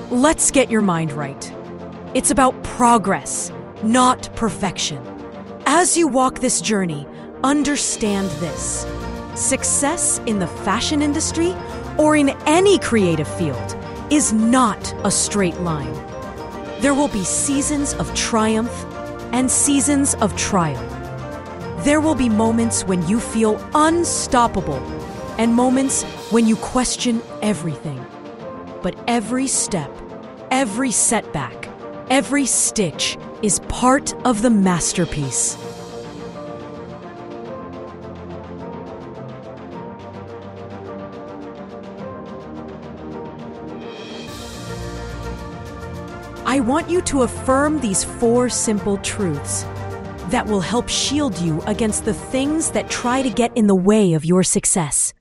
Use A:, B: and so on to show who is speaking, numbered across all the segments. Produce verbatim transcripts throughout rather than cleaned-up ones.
A: Let's get your mind right. It's about progress, not perfection. As you walk this journey, understand this. Success in the fashion industry or in any creative field is not a straight line. There will be seasons of triumph and seasons of trial. There will be moments when you feel unstoppable and moments when you question everything. But every step, every setback, every stitch is part of the masterpiece. I want you to affirm these four simple truths that will help shield you against the things that try to get in the way of your success.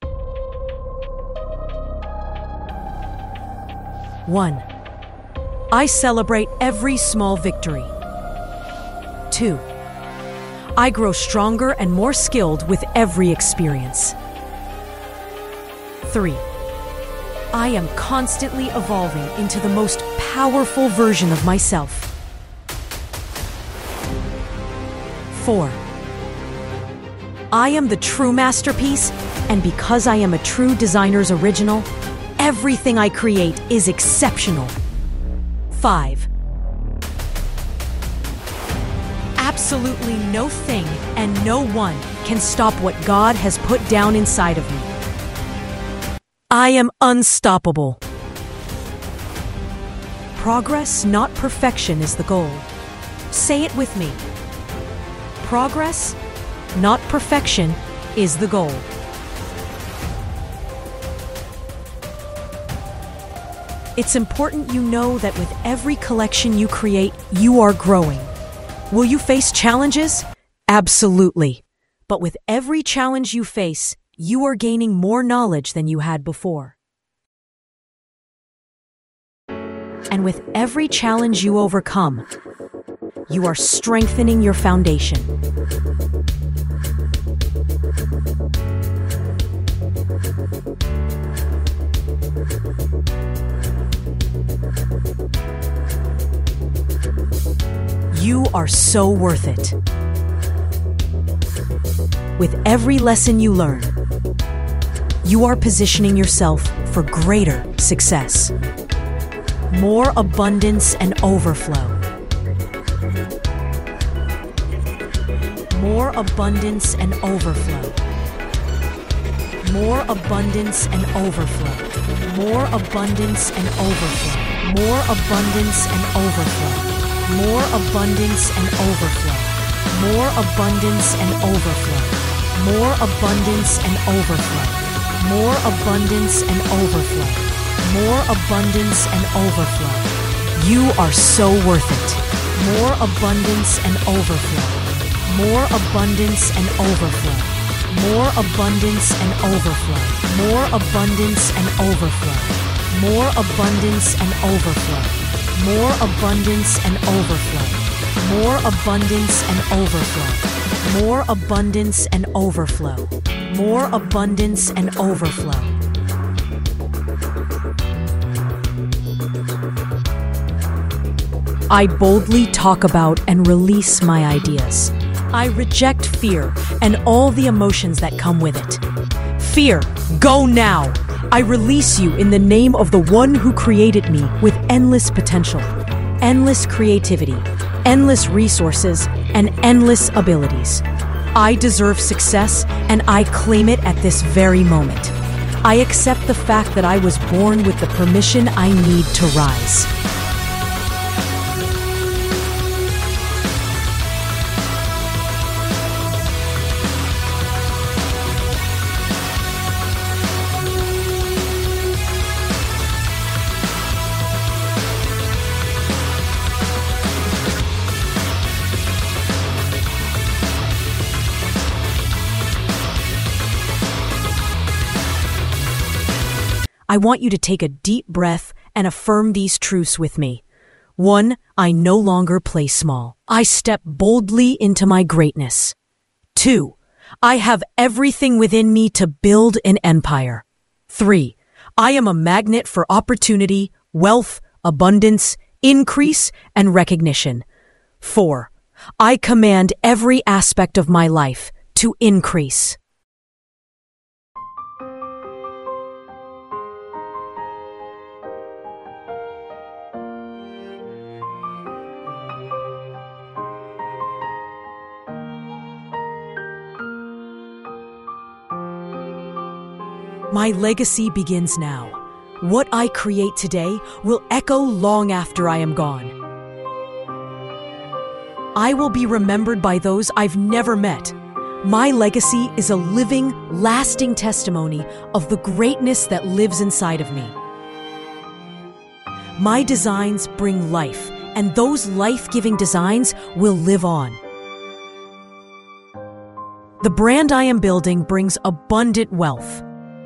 A: One, I celebrate every small victory. Two, I grow stronger and more skilled with every experience. Three, I am constantly evolving into the most powerful version of myself. Four, I am the true masterpiece, and because I am a true designer's original, everything I create is exceptional. Five, absolutely no thing and no one can stop what God has put down inside of me. I am unstoppable. Progress, not perfection, is the goal. Say it with me. Progress, not perfection, is the goal. It's important you know that with every collection you create, you are growing. Will you face challenges? Absolutely. But with every challenge you face, you are gaining more knowledge than you had before. And with every challenge you overcome, you are strengthening your foundation. You are so worth it. With every lesson you learn, you are positioning yourself for greater success. More abundance and overflow. More abundance and overflow. More abundance and overflow. More abundance and overflow. More abundance and overflow. More abundance and overflow. More abundance and overflow. More abundance and overflow. More abundance and overflow. More abundance and overflow. You are so worth it. More abundance and overflow. More abundance and overflow. More abundance and overflow. More abundance and overflow. More abundance and overflow. More abundance and overflow. More abundance and overflow. More abundance and overflow. More abundance and overflow. I boldly talk about and release my ideas. I reject fear and all the emotions that come with it. Fear, go now! I release you in the name of the one who created me with endless potential, endless creativity, endless resources, and endless abilities. I deserve success, and I claim it at this very moment. I accept the fact that I was born with the permission I need to rise. I want you to take a deep breath and affirm these truths with me. One, I no longer play small. I step boldly into my greatness. Two, I have everything within me to build an empire. Three, I am a magnet for opportunity, wealth, abundance, increase, and recognition. Four, I command every aspect of my life to increase. My legacy begins now. What I create today will echo long after I am gone. I will be remembered by those I've never met. My legacy is a living, lasting testimony of the greatness that lives inside of me. My designs bring life, and those life-giving designs will live on. The brand I am building brings abundant wealth.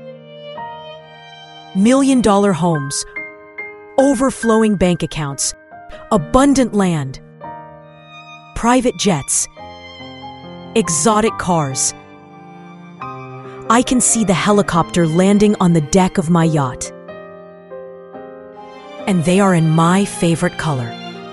A: Million-dollar homes, overflowing bank accounts, abundant land, private jets, exotic cars. I can see the helicopter landing on the deck of my yacht. And they are in my favorite color.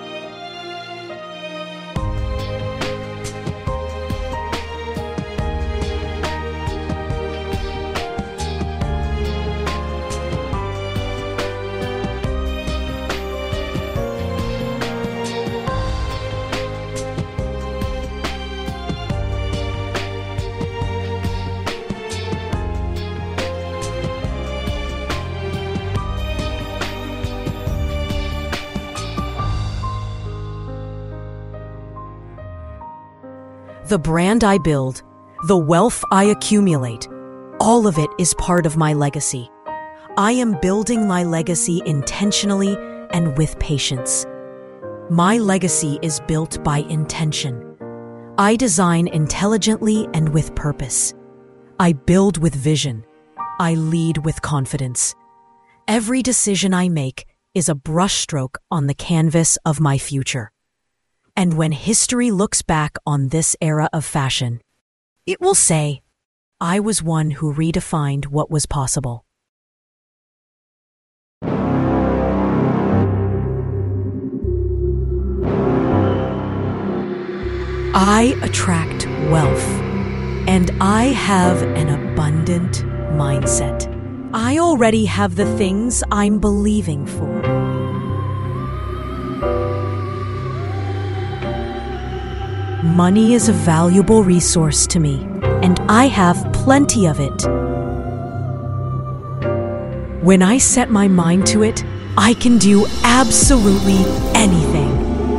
A: The brand I build, the wealth I accumulate, all of it is part of my legacy. I am building my legacy intentionally and with patience. My legacy is built by intention. I design intelligently and with purpose. I build with vision. I lead with confidence. Every decision I make is a brushstroke on the canvas of my future. And when history looks back on this era of fashion, it will say, I was one who redefined what was possible. I attract wealth, and I have an abundant mindset. I already have the things I'm believing for. Money is a valuable resource to me, and I have plenty of it. When I set my mind to it, I can do absolutely anything.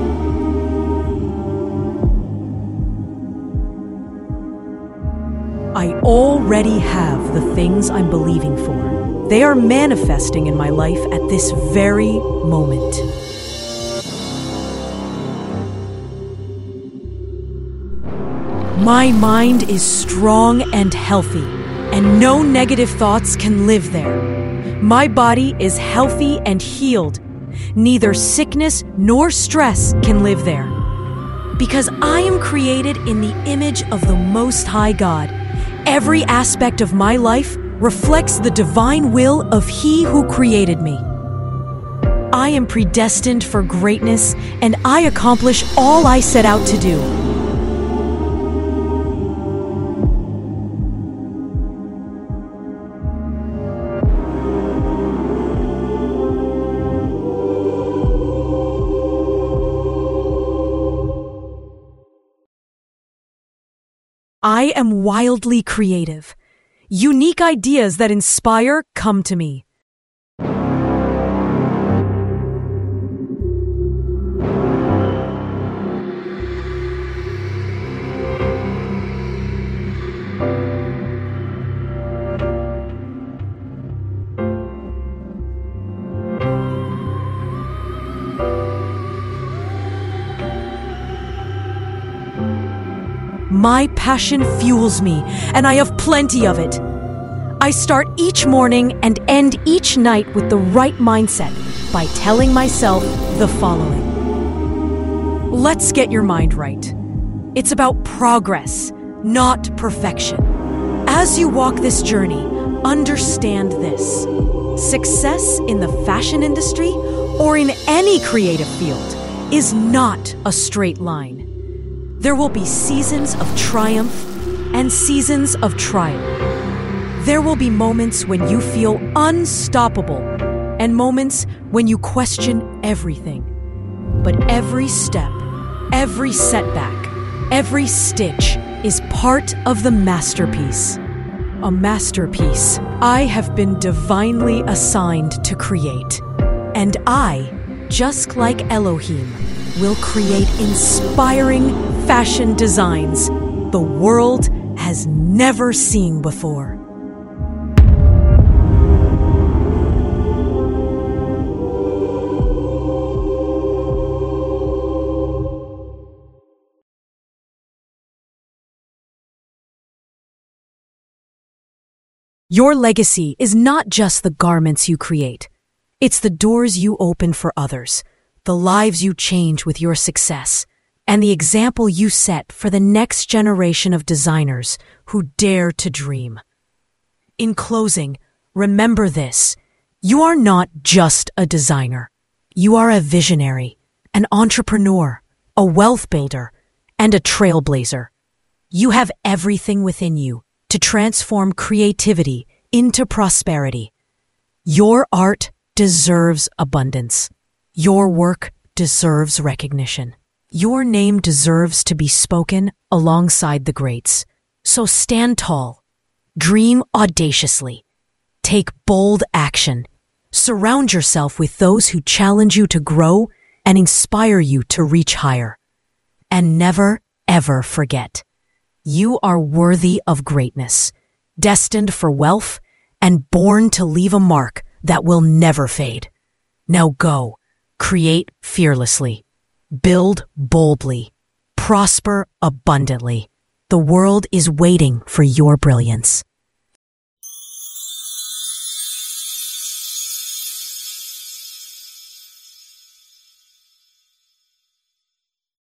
A: I already have the things I'm believing for. They are manifesting in my life at this very moment. My mind is strong and healthy, and no negative thoughts can live there. My body is healthy and healed. Neither sickness nor stress can live there. Because I am created in the image of the Most High God, every aspect of my life reflects the divine will of He who created me. I am predestined for greatness, and I accomplish all I set out to do. I am wildly creative. Unique ideas that inspire come to me. My passion fuels me, and I have plenty of it. I start each morning and end each night with the right mindset by telling myself the following. Let's get your mind right. It's about progress, not perfection. As you walk this journey, understand this. Success in the fashion industry or in any creative field is not a straight line. There will be seasons of triumph and seasons of trial. There will be moments when you feel unstoppable and moments when you question everything. But every step, every setback, every stitch is part of the masterpiece. A masterpiece I have been divinely assigned to create. And I, just like Elohim, will create inspiring fashion designs the world has never seen before. Your legacy is not just the garments you create. It's the doors you open for others, the lives you change with your success, and the example you set for the next generation of designers who dare to dream. In closing, remember this. You are not just a designer. You are a visionary, an entrepreneur, a wealth builder, and a trailblazer. You have everything within you to transform creativity into prosperity. Your art deserves abundance. Your work deserves recognition. Your name deserves to be spoken alongside the greats. So stand tall, dream audaciously, take bold action, surround yourself with those who challenge you to grow and inspire you to reach higher. And never, ever forget. You are worthy of greatness, destined for wealth, and born to leave a mark that will never fade. Now go, create fearlessly, build boldly, prosper abundantly. The world is waiting for your brilliance.